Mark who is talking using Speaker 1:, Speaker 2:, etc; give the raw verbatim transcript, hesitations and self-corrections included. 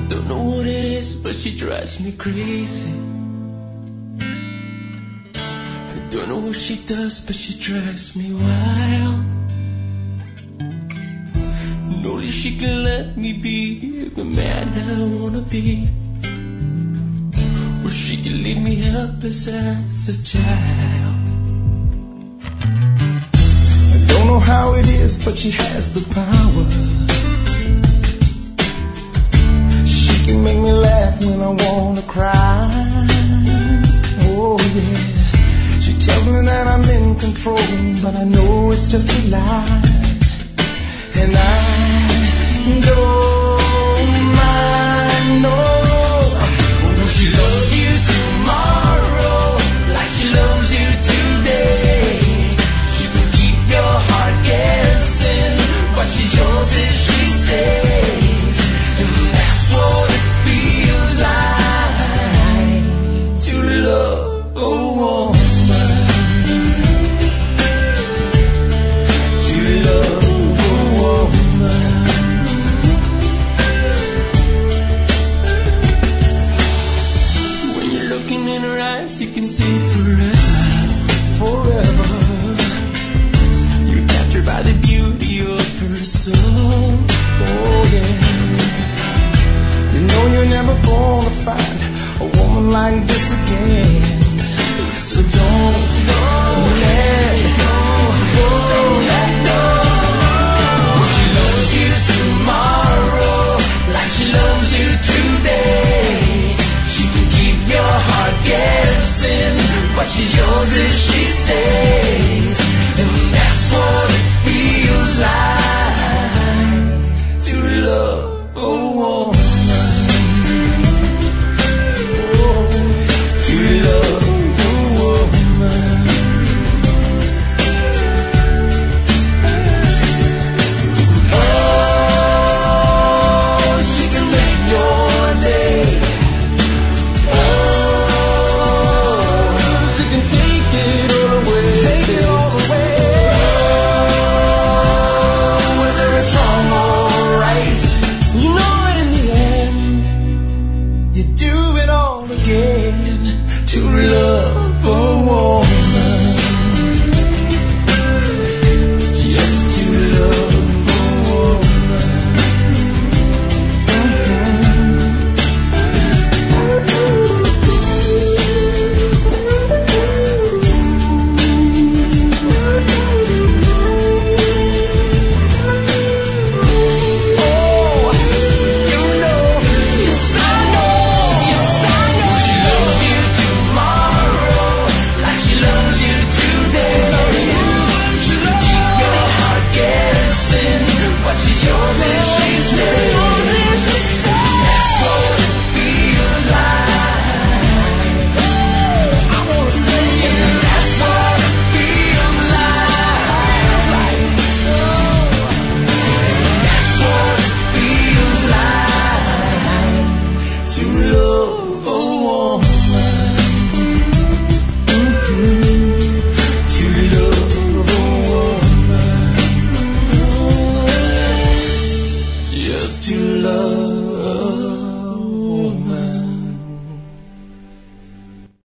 Speaker 1: Don't know what it is, but she drives me crazy. I don't know what she does, but she drives me wild. And only she can let me be the man I wanna be. Or she can leave me helpless as a child. I don't know how it is, but she has the power. She can make me laugh when I wanna cry. Oh yeah. She tells me that I'm in control, but I know it's just a lie. And I go